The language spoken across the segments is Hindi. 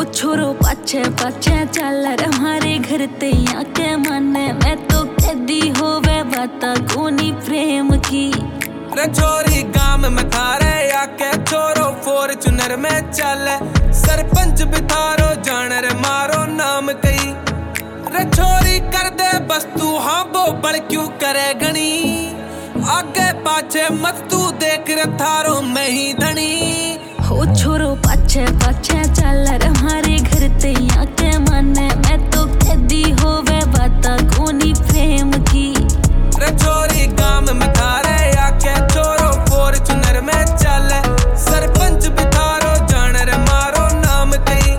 हो छोरो पाछे पाछे चल रे हमारे घर ते आके माने मैं तो कैदी होवे बाता कोनी प्रेम की। रे छोरी गाम में थारे आके छोरो फॉर्च्यूनर में चले सरपंच बिथारो जान रे मारो नाम कई। रे छोरी कर दे बस तू हाँ वो बड़ क्यों करे घनी आगे पाछे मत तू देख रे थारो मैं ही धनी। हो छोरो पाछे पाछे चल रे हमारे घर ते आके माने मैं तो कैदी होवे बाता कोनी प्रेम की। रे छोरी गाम में थारे आके छोरो फॉर्च्यूनर में चले सरपंच बिथारो जान रे मारो नाम कई।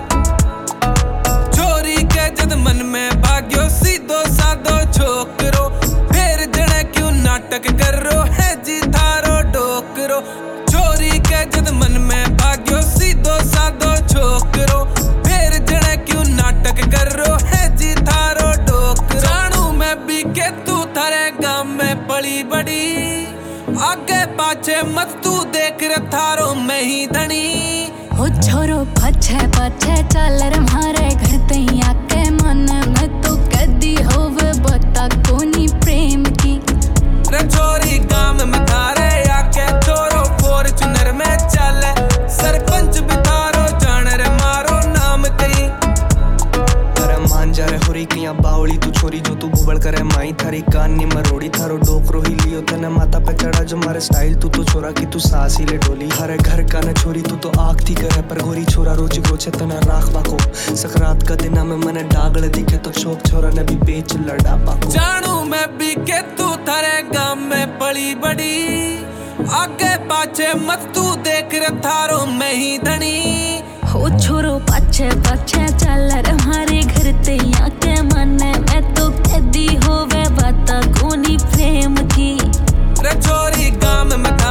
छोरी के जद मन में भाग्यो सीधो साधो छोकरो फिर जने क्यों नाटक करो है जी थारो डोकरो। छोरी के जद मन में भाग्यो सीधो साधो छोकरो फिर जने क्यों नाटक करो है जी थारो डोकरो। जानू मैं भी के तू थारे गांव में पली बड़ी आगे पाछे मत तू देख रे थारो मैं ही धनी। हो छोरो पाछे पाछे चल रे हमारे घर ते आके माने मैं तो कैदी होवे बाता कोनी प्रेम की। रे छोरी गांव में थारे आके छोरो फॉर्च्यूनर में चले सरपंच बिथारो जान रे मारो नाम कई। अरे मान जा रे होरी किया बावली तू छोरी जो तू बुबड़ करे माई थारी कानी मरोड़ी थारो डोकरो ही लियो तने माता पे चढ़ा जो मारे स्टाइल तू तो छोरा की तू सास ही ले डोली। हरे घर का न छोरी तू तो आग थी करे पर गोरी छोरा रोज गोछे तना राख बाको सकरात का दिना में मने डागल दिखे तो छोक छोरा ने भी बेच लड़ा पाको। जानू मैं भी के तू थारे गांव में पली बड़ी आगे पाछे मत तू देख रे थारो मैं ही धनी। हो छोरो पाछे पाछे चल रे हमारे घर ते आके माने मैं तो कैदी होवे बाता कोनी प्रेम की। रे छोरी गांव में